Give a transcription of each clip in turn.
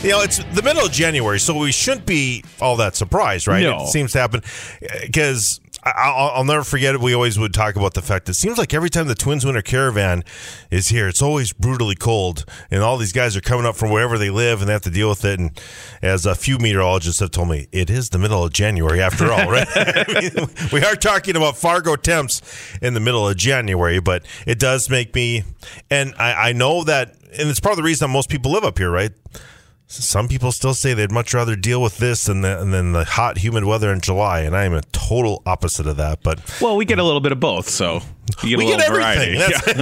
It's the middle of January, so we shouldn't be all that surprised, right? No. It seems to happen because I'll never forget it. We always would talk about the fact that it seems like every time the Twins Winter Caravan is here, it's always brutally cold, and all these guys are coming up from wherever they live, and they have to deal with it. And as a few meteorologists have told me, it is the middle of January after all, right? We are talking about Fargo temps in the middle of January, but it does make me, and I know that, and it's part of the reason that most people live up here, right? Some people still say they'd much rather deal with this than the hot, humid weather in July, and I am a total opposite of that. But we get a little bit of both, so you get a little variety.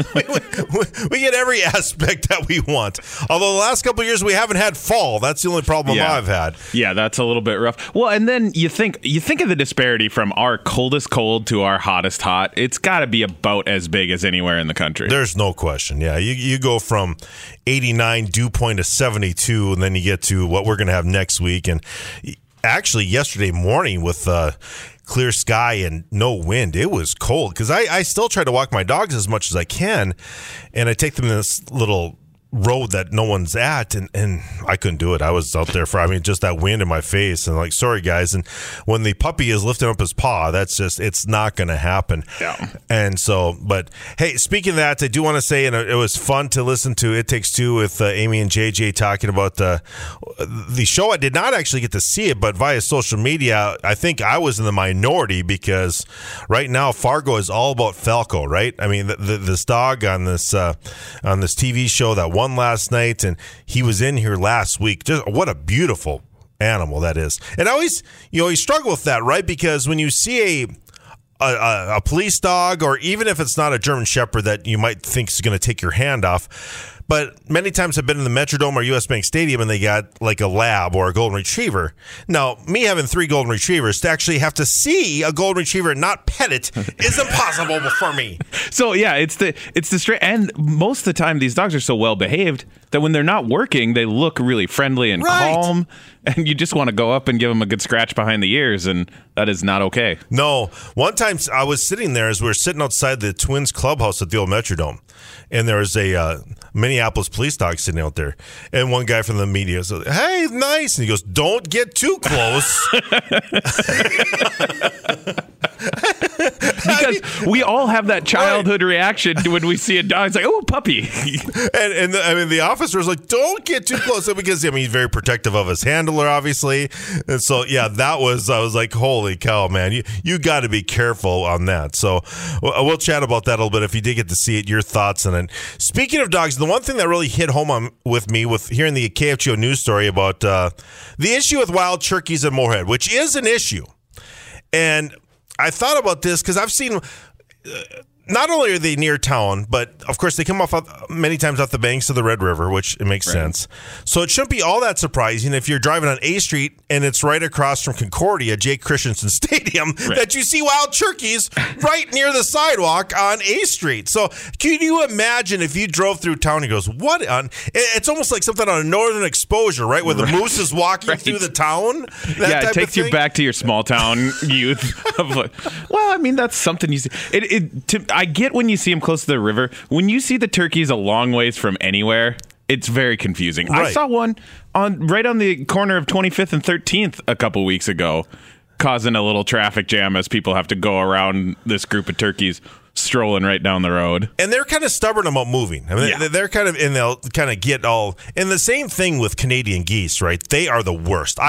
We get every aspect that we want. Although the last couple of years we haven't had fall. That's the only problem I've had. Yeah, that's a little bit rough. Well, and then you think of the disparity from our coldest cold to our hottest hot. It's got to be about as big as anywhere in the country. There's no question. Yeah, you go from 89 dew point to 72, and then you get to what we're going to have next week. And actually, yesterday morning with clear sky and no wind, it was cold because I still try to walk my dogs as much as I can, and I take them in this little road that no one's at, and I couldn't do it. I was out there just that wind in my face, and like, sorry guys. And when the puppy is lifting up his paw, that's just, it's not going to happen. Yeah. And so, but hey, speaking of that, I do want to say, and it was fun to listen to It Takes Two with Amy and JJ talking about the show. I did not actually get to see it, but via social media, I think I was in the minority because right now Fargo is all about Falco, right? I mean, this dog on this TV show that won last night, and he was in here last week. Just what a beautiful animal that is. And I always, you struggle with that, right? Because when you see a police dog, or even if it's not a German Shepherd that you might think is going to take your hand off, but many times I've been in the Metrodome or US Bank Stadium and they got like a lab or a golden retriever. Now, me having 3 golden retrievers, to actually have to see a golden retriever and not pet it is impossible for me. So yeah, it's the straight, and most of the time these dogs are so well behaved that when they're not working, they look really friendly and calm, and you just want to go up and give them a good scratch behind the ears, and that is not okay. No. One time I was sitting there as we were sitting outside the Twins clubhouse at the old Metrodome, and there was a Minneapolis police dog sitting out there, and one guy from the media said, "Hey, nice," and he goes, "Don't get too close." Because we all have that childhood reaction when we see a dog. It's like, oh, puppy. and the officer was like, "Don't get too close," because he's very protective of his handler, obviously. And so, yeah, I was like, holy cow, man, you got to be careful on that. So we'll chat about that a little bit if you did get to see it, your thoughts on it. Speaking of dogs, the one thing that really hit home with me with hearing the KFGO news story about the issue with wild turkeys in Moorhead, which is an issue. And I thought about this because I've seen, not only are they near town, but of course they come off many times off the banks of the Red River, which it makes sense. So it shouldn't be all that surprising if you're driving on A Street and it's right across from Concordia, Jake Christensen Stadium, that you see wild turkeys right near the sidewalk on A Street. So can you imagine if you drove through town and goes, what on? It's almost like something on a Northern Exposure, right? Where the moose is walking through the town. It takes you back to your small town youth. Well, I mean, that's something you see. I get when you see them close to the river. When you see the turkeys a long ways from anywhere, it's very confusing. Right. I saw one right on the corner of 25th and 13th a couple weeks ago, causing a little traffic jam as people have to go around this group of turkeys strolling right down the road. And they're kind of stubborn about moving. I mean, they're kind of, and they'll kind of get all, and the same thing with Canadian geese, right? They are the worst.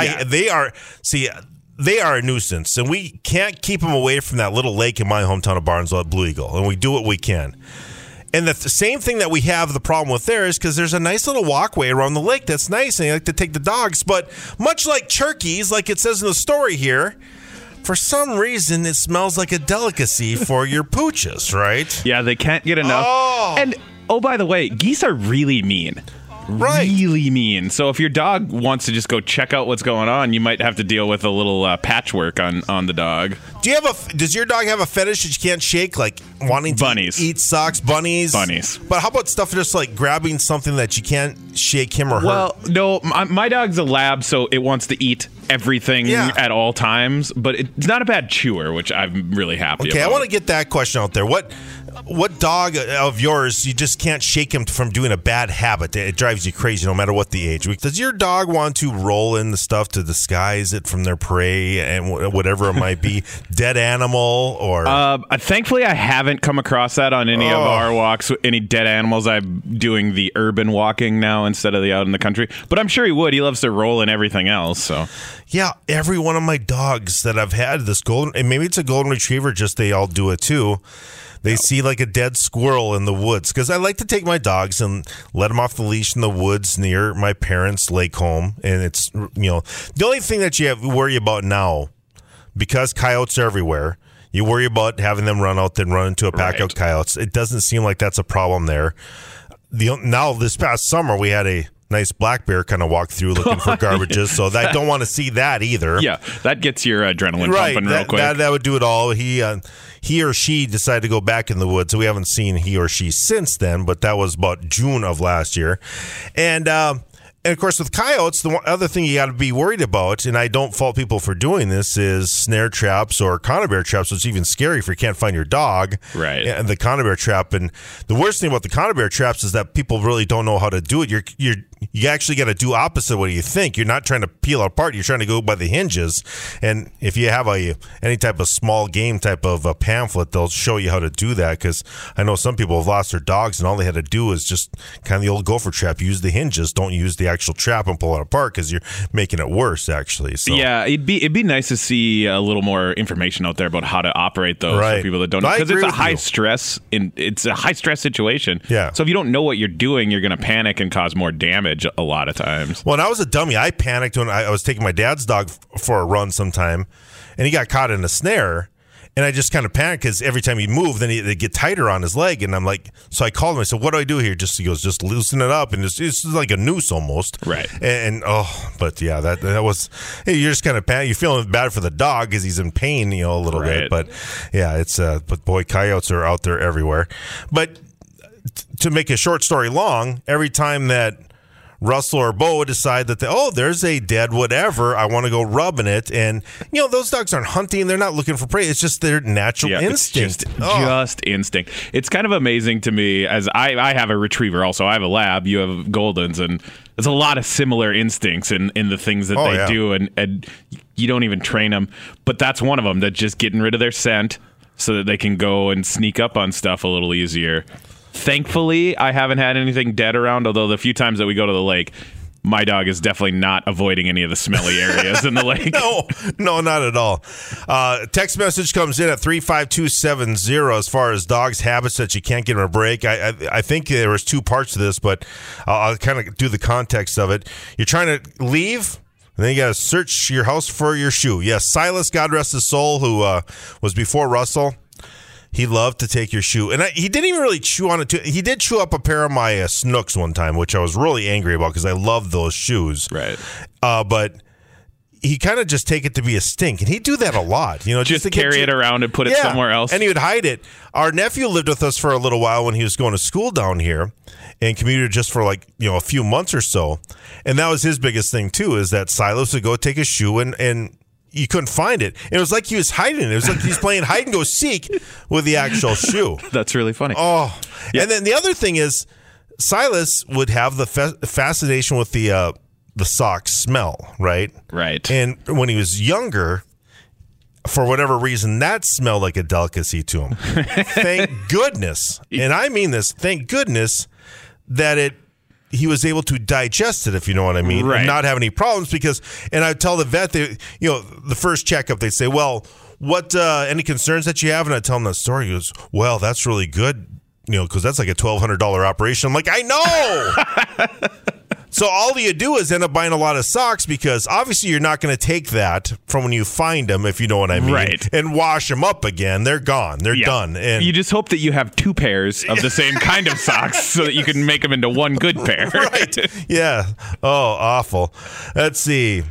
They are a nuisance, and we can't keep them away from that little lake in my hometown of Barnesville at Blue Eagle, and we do what we can. And the same thing that we have the problem with there is because there's a nice little walkway around the lake that's nice, and you like to take the dogs, but much like turkeys, like it says in the story here, for some reason it smells like a delicacy for your pooches, right? Yeah, they can't get enough. And, by the way, geese are really mean. Really mean. So if your dog wants to just go check out what's going on, you might have to deal with a little patchwork on the dog. Does your dog have a fetish that you can't shake, like wanting to eat socks? Bunnies. But how about stuff just like grabbing something that you can't shake him or her? Well, no, my dog's a lab, so it wants to eat everything at all times, but it's not a bad chewer, which I'm really happy about. I want to get that question out there. what dog of yours you just can't shake him from doing a bad habit? It drives you crazy no matter what the age. Does your dog want to roll in the stuff to disguise it from their prey and whatever it might be? Dead animal or? Thankfully, I haven't come across that on any of our walks. Any dead animals. I'm doing the urban walking now instead of the out in the country. But I'm sure he would. He loves to roll in everything else. So. Yeah, every one of my dogs that I've had, this golden, and maybe it's a golden retriever, just they all do it too. They see like a dead squirrel in the woods, because I like to take my dogs and let them off the leash in the woods near my parents' lake home. And it's, the only thing that you have to worry about now, because coyotes are everywhere, you worry about having them run out and run into a pack of coyotes. It doesn't seem like that's a problem there. Now, this past summer, we had a nice black bear kind of walk through looking for garbages, so I don't want to see that either. Yeah, that gets your adrenaline pumping real quick. That would do it all. He or she decided to go back in the woods, so we haven't seen he or she since then, but that was about June of last year. And of course, with coyotes, the other thing you got to be worried about, and I don't fault people for doing this, is snare traps or conibear traps, which is even scary if you can't find your dog. Right. And the conibear trap. And the worst thing about the conibear traps is that people really don't know how to do it. You actually got to do opposite what you think. You're not trying to peel apart. You're trying to go by the hinges. And if you have any type of small game type of a pamphlet, they'll show you how to do that. Because I know some people have lost their dogs, and all they had to do is just kind of the old gopher trap. Use the hinges. Don't use the actual trap and pull it apart, because you're making it worse, actually. So. Yeah, it'd be nice to see a little more information out there about how to operate those for people that don't know. Because it's a high stress situation. Yeah. So if you don't know what you're doing, you're going to panic and cause more damage a lot of times. Well, when I was a dummy, I panicked when I was taking my dad's dog for a run sometime, and he got caught in a snare, and I just kind of panicked because every time he moved, then it'd get tighter on his leg, and I'm like, so I called him. I said, "What do I do here?" He goes, "Just loosen it up," and it's like a noose almost. Right. But yeah, that was. Hey, you're just kind of you're feeling bad for the dog because he's in pain, a little bit. But yeah, it's but boy, coyotes are out there everywhere. But to make a short story long, every time that Russell or Bo decide that there's a dead whatever, I want to go rubbing it, and those dogs aren't hunting, they're not looking for prey, it's just their natural instinct. Just instinct. It's kind of amazing to me, as I have a retriever also. I have a lab, you have Goldens, and there's a lot of similar instincts in the things that they do, and you don't even train them, but that's one of them, that just getting rid of their scent so that they can go and sneak up on stuff a little easier. Thankfully, I haven't had anything dead around, although the few times that we go to the lake, my dog is definitely not avoiding any of the smelly areas in the lake. No, not at all. Text message comes in at 35270 as far as dogs' habits that you can't get them a break. I think there was two parts to this, but I'll kind of do the context of it. You're trying to leave, and then you got to search your house for your shoe. Yes, Silas, God rest his soul, who was before Russell. He loved to take your shoe. And he didn't even really chew on it, too. He did chew up a pair of my Snooks one time, which I was really angry about because I love those shoes. Right. But he kind of just take it to be a stink. And he'd do that a lot. Just to carry it around and put it somewhere else. And he would hide it. Our nephew lived with us for a little while when he was going to school down here and commuted just for a few months or so. And that was his biggest thing, too, is that Silas would go take a shoe and you couldn't find it. It was like he was hiding it. It was like he's playing hide and go seek with the actual shoe. That's really funny. Oh, yeah. And then the other thing is, Silas would have the fascination with the sock smell, right? Right. And when he was younger, for whatever reason, that smelled like a delicacy to him. Thank goodness, and I mean this, thank goodness that he was able to digest it, if you know what I mean, right, and not have any problems and I tell the vet, the first checkup, they say, well, what, any concerns that you have? And I tell him that story. He goes, well, that's really good, because that's like a $1,200 operation. I'm like, I know. So all you do is end up buying a lot of socks because obviously you're not going to take that from when you find them, if you know what I mean, right, and wash them up again. They're gone. They're done. And you just hope that you have two pairs of the same kind of socks so that you can make them into one good pair. Right. Yeah. Oh, awful. Let's see.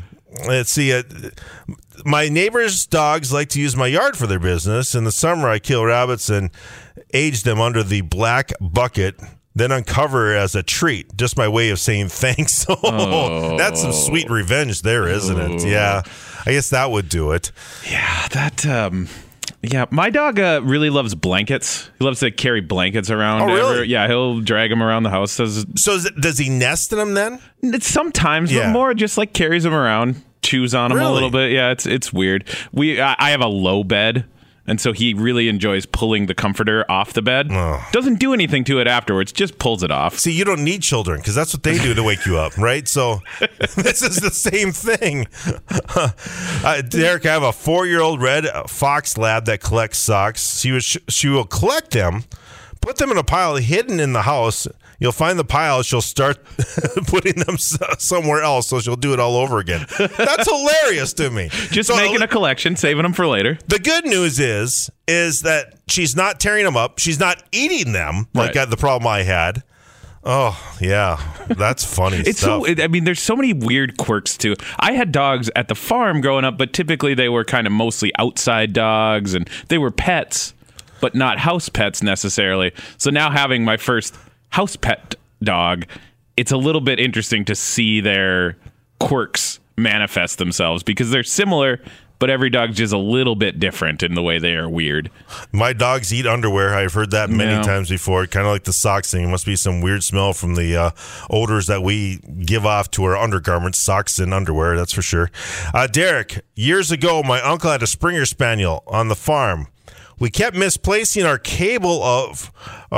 My neighbor's dogs like to use my yard for their business. In the summer, I kill rabbits and age them under the black bucket, then uncover as a treat. Just my way of saying thanks. That's some sweet revenge there, isn't it? Yeah. I guess that would do it. Yeah, that Yeah, my dog really loves blankets. He loves to carry blankets around. Oh, really? Yeah, he'll drag them around the house. Does he nest in them then? It's sometimes, but more just like carries them around, chews on them a little bit. Yeah, it's weird. I have a low bed. And so he really enjoys pulling the comforter off the bed. Doesn't do anything to it afterwards, just pulls it off. See, you don't need children because that's what they do to wake you up, right? So this is the same thing. Derek, I have a 4-year-old red fox lab that collects socks. She will collect them, put them in a pile hidden in the house. You'll find the pile. She'll start putting them somewhere else, so she'll do it all over again. That's hilarious to me. Just making a collection, saving them for later. The good news is that she's not tearing them up. She's not eating them, like the problem I had. Oh, yeah. That's funny stuff. There's so many weird quirks, too. I had dogs at the farm growing up, but typically they were kind of mostly outside dogs, and they were pets, but not house pets necessarily. So now having my first house pet dog, it's a little bit interesting to see their quirks manifest themselves because they're similar, but every dog's just a little bit different in the way they are weird. My dogs eat underwear. I've heard that many times before. Kind of like the socks thing. It must be some weird smell from the odors that we give off to our undergarments, socks and underwear, that's for sure. Derek, years ago, my uncle had a Springer Spaniel on the farm. We kept misplacing our cable of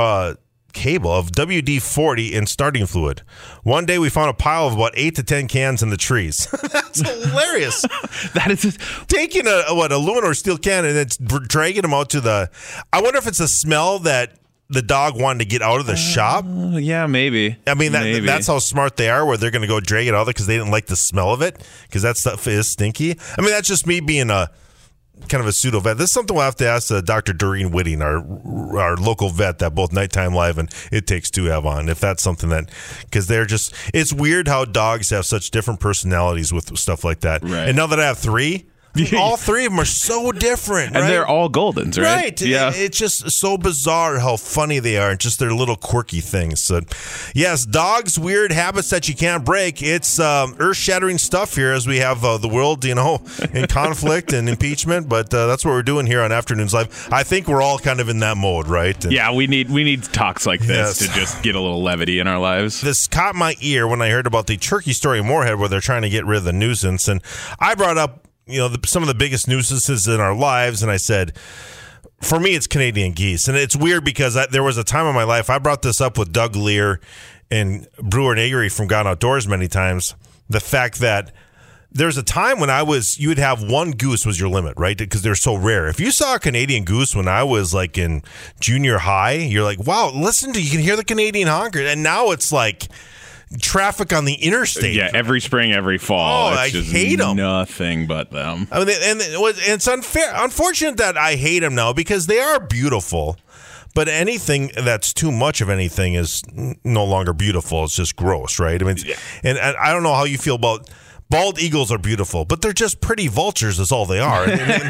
WD-40 in starting fluid. One day we found a pile of about 8 to 10 cans in the trees. That's hilarious. That is taking a aluminum or steel can and then dragging them out to the. I wonder if it's a smell that the dog wanted to get out of the shop. Yeah, maybe. I mean, that's how smart they are, where they're going to go drag it out because they didn't like the smell of it because that stuff is stinky. I mean, that's just me being a kind of a pseudo vet. This is something we'll have to ask Dr. Doreen Whitting, our local vet that both Nighttime Live and It Takes Two have on. If that's something that, because they're just, it's weird how dogs have such different personalities with stuff like that. Right. And now that I have 3, all 3 of them are so different, and they're all Goldens, right? Right. Yeah. It's just so bizarre how funny they are and just their little quirky things. So, yes, dogs' weird habits that you can't break. It's earth-shattering stuff here as we have the world, in conflict and impeachment. But that's what we're doing here on Afternoons Live. I think we're all kind of in that mode, right? And we need talks like this to just get a little levity in our lives. This caught my ear when I heard about the turkey story in Moorhead where they're trying to get rid of the nuisance. And I brought up some of the biggest nuisances in our lives, and I said, for me, it's Canadian geese. And it's weird because there was a time in my life, I brought this up with Doug Lear and Brewer and Avery from Gone Outdoors many times, the fact that there's a time when you would have one goose was your limit, right? Because they're so rare. If you saw a Canadian goose when I was like in junior high, you're like, wow, you can hear the Canadian honker. And now it's like traffic on the interstate. Yeah, every spring, every fall. Oh, I hate them. Nothing but them. I mean, and it's unfortunate that I hate them now because they are beautiful. But anything that's too much of anything is no longer beautiful. It's just gross, right? I mean, and I don't know how you feel about. Bald eagles are beautiful, but they're just pretty vultures is all they are.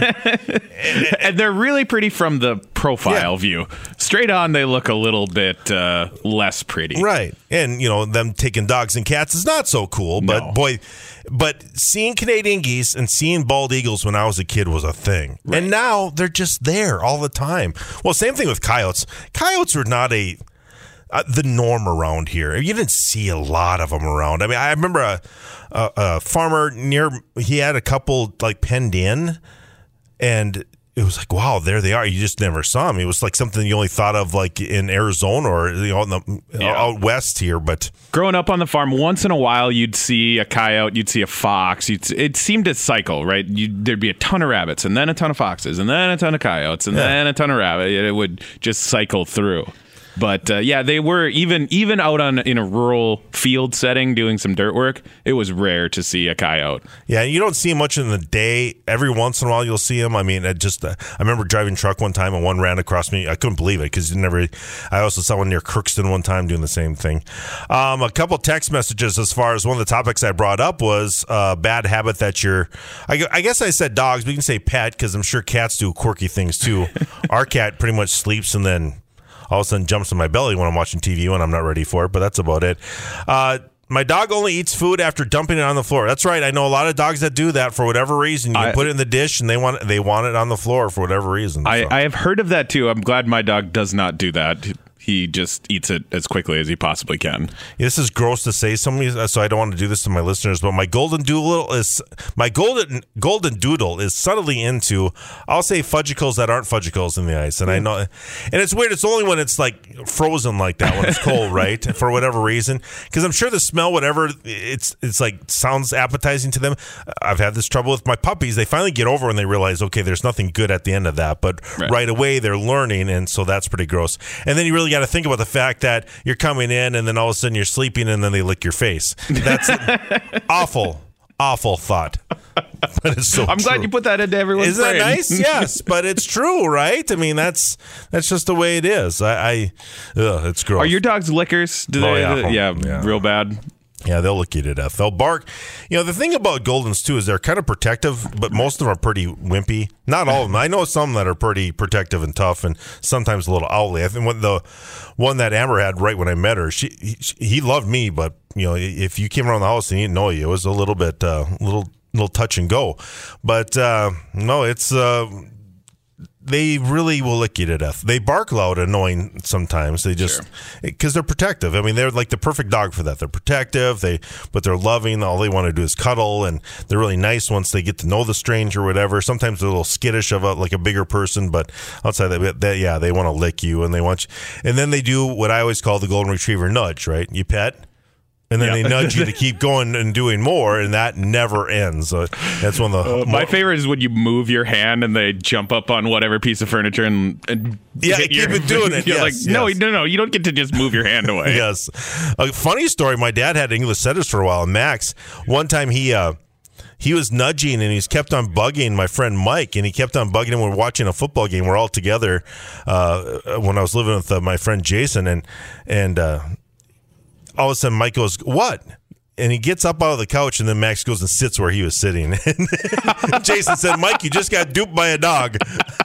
And they're really pretty from the profile view. Straight on, they look a little bit less pretty. Right. And, them taking dogs and cats is not so cool. But, but seeing Canadian geese and seeing bald eagles when I was a kid was a thing. Right. And now they're just there all the time. Well, same thing with coyotes. Coyotes are not the norm around here. You didn't see a lot of them around. I mean, I remember a farmer he had a couple like penned in, and it was like, wow, there they are. You just never saw them. It was like something you only thought of like in Arizona or out west here. But growing up on the farm, once in a while you'd see a coyote, you'd see a fox. It seemed to cycle, right? There'd be a ton of rabbits, and then a ton of foxes, and then a ton of coyotes, and then a ton of rabbits. It would just cycle through. But they were even out in a rural field setting doing some dirt work. It was rare to see a coyote. Yeah, you don't see much in the day. Every once in a while, you'll see them. I mean, I remember driving truck one time and one ran across me. I couldn't believe it because I also saw one near Crookston one time doing the same thing. A couple text messages as far as one of the topics I brought up was bad habit that I guess I said dogs, but you can say pet because I'm sure cats do quirky things too. Our cat pretty much sleeps and then all of a sudden jumps in my belly when I'm watching TV when I'm not ready for it, but that's about it. My dog only eats food after dumping it on the floor. That's right. I know a lot of dogs that do that for whatever reason. You put it in the dish and they want it on the floor for whatever reason. I have heard of that too. I'm glad my dog does not do that. He just eats it as quickly as he possibly can. Yeah, this is gross to say, so I don't want to do this to my listeners. But my golden doodle is subtly into, I'll say, fudgicles that aren't fudgicles in the ice. And I know, and it's weird. It's only when it's like frozen like that, when it's cold, right? For whatever reason, because I'm sure the smell, whatever, it's like sounds appetizing to them. I've had this trouble with my puppies. They finally get over and they realize, okay, there's nothing good at the end of that. But right away they're learning, and so that's pretty gross. And then you really got to think about the fact that you're coming in and then all of a sudden you're sleeping and then they lick your face. That's awful thought. But it's so I'm glad you put that into everyone's brain. Isn't that nice? Yes, but it's true, right? I mean, that's just the way it is. It's gross. Are your dogs lickers? Real bad. Yeah, they'll lick you to death. They'll bark. You know, the thing about Goldens, too, is they're kind of protective, but most of them are pretty wimpy. Not all of them. I know some that are pretty protective and tough and sometimes a little owly. I think the one that Amber had right when I met her, he loved me, but, you know, if you came around the house and he didn't know you, it was a little bit, little touch and go. But, no, it's... they really will lick you to death. They bark loud, annoying sometimes. They just, because they're protective. I mean, they're like the perfect dog for that. They're protective, but they're loving. All they want to do is cuddle, and they're really nice once they get to know the stranger or whatever. Sometimes they're a little skittish of like a bigger person, but outside that, they want to lick you, and they want you. And then they do what I always call the golden retriever nudge, right? You pet, and then they nudge you to keep going and doing more, and that never ends. So that's one of the... my favorite is when you move your hand and they jump up on whatever piece of furniture and keep it doing it. Yes, no, you don't get to just move your hand away. Yes. A funny story, my dad had English setters for a while, and Max, one time he was nudging and he's kept on bugging my friend Mike, and he kept on bugging him. We're watching a football game. We're all together when I was living with my friend Jason, and all of a sudden Mike goes, "What?" And he gets up out of the couch, and then Max goes and sits where he was sitting. And Jason said, "Mike, you just got duped by a dog."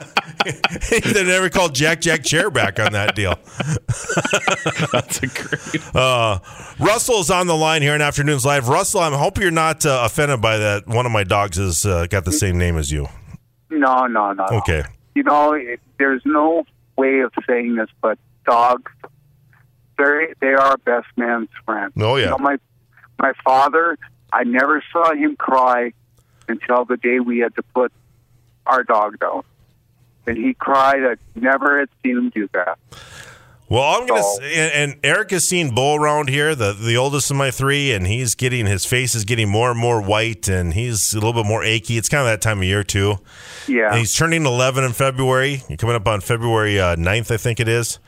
They never called Jack Chair back on that deal. That's a great. Russell's on the line here in Afternoons Live. Russell, I hope you're not offended by that. One of my dogs has got the same name as you. No. Okay. You know, there's no way of saying this, but dogs, they are best man's friend. Oh, yeah. You know, my father, I never saw him cry until the day we had to put our dog down. And he cried. I never had seen him do that. Well, I'm going to and Eric has seen Bo around here, the oldest of my three, and his face is getting more and more white, and he's a little bit more achy. It's kind of that time of year, too. Yeah. And he's turning 11 in February. You're coming up on February 9th, I think it is.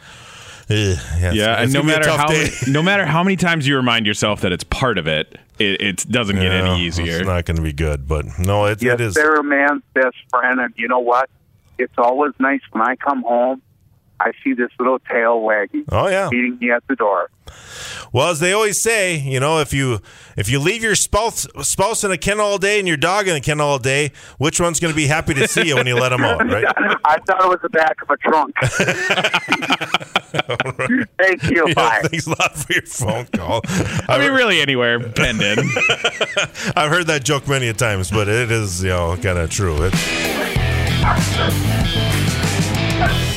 And no matter how many times you remind yourself that it's part of it, it doesn't get any easier. It's not going to be good, but no, it is. They're a man's best friend, and you know what? It's always nice when I come home, I see this little tail wagging. Oh, yeah. Meeting me at the door. Well, as they always say, you know, if you leave your spouse in a kennel all day and your dog in a kennel all day, which one's going to be happy to see you when you let them out, right? I thought it was the back of a trunk. Right. Thank you. Yeah, bye. Thanks a lot for your phone call. I mean, really anywhere, penned in. I've heard that joke many a times, but it is, kind of true.